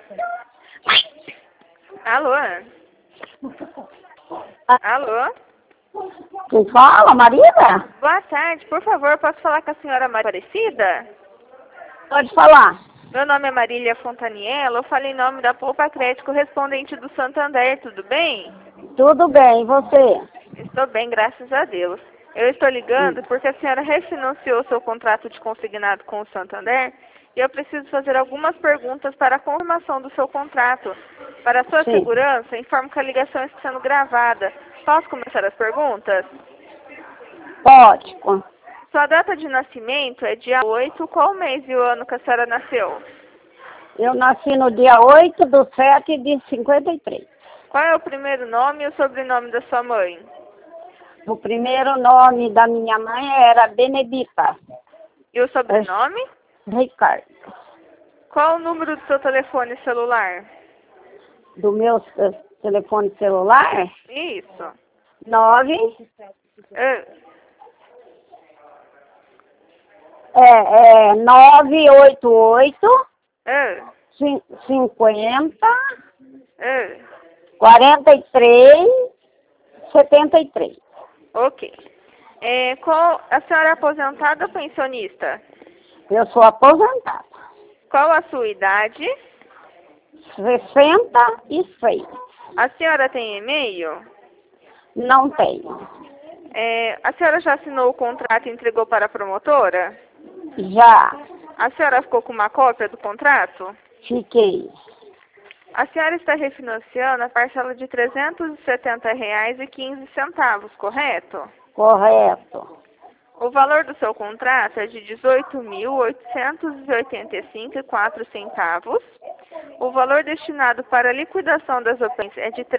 Alô? Alô? Quem fala, Maria? Boa tarde, por favor, posso falar com a senhora Maria Aparecida? Pode falar. Meu nome é Marília Fontaniello, eu falo em nome da Poupa Crédito correspondente do Santander, tudo bem? Tudo bem, e você? Estou bem, graças a Deus. Eu estou ligando porque a senhora refinanciou seu contrato de consignado com o Santander e eu preciso fazer algumas perguntas para a confirmação do seu contrato. Para a sua Sim. segurança, informo que a ligação está sendo gravada. Posso começar as perguntas? Pode. Sua data de nascimento é dia 8. Qual mês e o ano que a senhora nasceu? Eu nasci no dia 8/7 de 53. Qual é o primeiro nome e o sobrenome da sua mãe? O primeiro nome da minha mãe era Benedita E o sobrenome? Ricardo. Qual o número do seu telefone celular? Do meu telefone celular? Isso. 9 Ah, 988 ah, 50 ah. 43 73. Ok. A senhora é aposentada ou pensionista? Eu sou aposentada. Qual a sua idade? 66. A senhora tem e-mail? Não tenho. A senhora já assinou o contrato e entregou para a promotora? Já A senhora ficou com uma cópia do contrato? fiquei. A senhora está refinanciando a parcela de R$ 370,15, correto? Correto. O valor do seu contrato é de R$ 18.885,04. O valor destinado para a liquidação das opções é de R$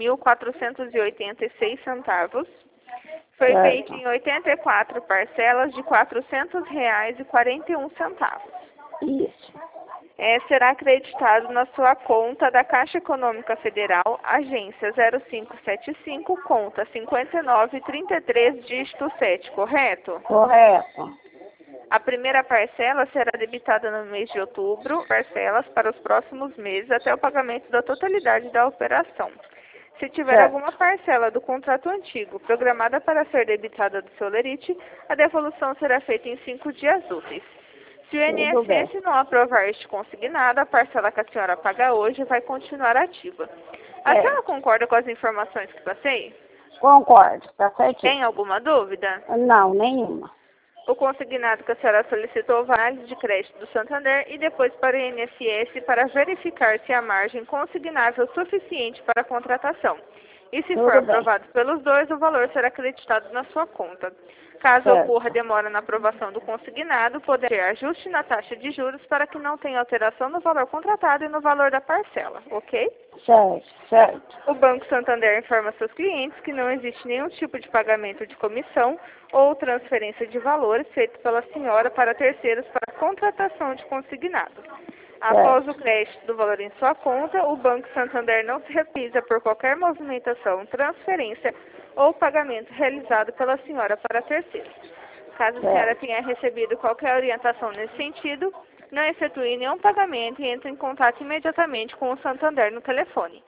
13.486. Foi Certo. feito em 84 parcelas de R$ 400,41. Isso. Será acreditado na sua conta da Caixa Econômica Federal, agência 0575, conta 5933, dígito 7, correto? Correto. A primeira parcela será debitada no mês de outubro, parcelas para os próximos meses até o pagamento da totalidade da operação. Se tiver Certo. alguma parcela do contrato antigo programada para ser debitada do seu lerite, a devolução será feita em 5 dias úteis. Se o Tudo bem. INSS não aprovar este consignado, a parcela que a senhora paga hoje vai continuar ativa. A É. senhora concorda com as informações que passei? Concordo, tá certinho. Tem alguma dúvida? Não, nenhuma. O consignado que a senhora solicitou vai à análise de crédito do Santander e depois para o INSS para verificar se há margem consignável suficiente para a contratação. E se for Tudo bem. aprovado pelos dois, o valor será acreditado na sua conta. Caso Certo. ocorra demora na aprovação do consignado, poderá ter ajuste na taxa de juros para que não tenha alteração no valor contratado e no valor da parcela, ok? Certo. O Banco Santander informa seus clientes que não existe nenhum tipo de pagamento de comissão ou transferência de valores feito pela senhora para terceiros para contratação de consignado. Após o crédito do valor em sua conta, o Banco Santander não se reprisa por qualquer movimentação, transferência ou pagamento realizado pela senhora para terceiros. Caso a senhora tenha recebido qualquer orientação nesse sentido, não efetue nenhum pagamento e entre em contato imediatamente com o Santander no telefone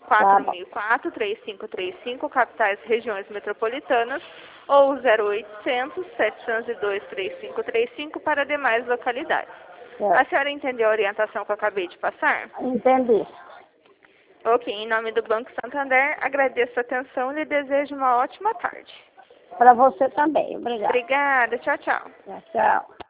4004-3535, capitais regiões metropolitanas, ou 0800-702-3535 para demais localidades. A senhora entendeu a orientação que eu acabei de passar? Entendi. Ok, em nome do Banco Santander, agradeço a atenção e lhe desejo uma ótima tarde. Para você também. Obrigada. Obrigada, tchau, tchau. Tchau.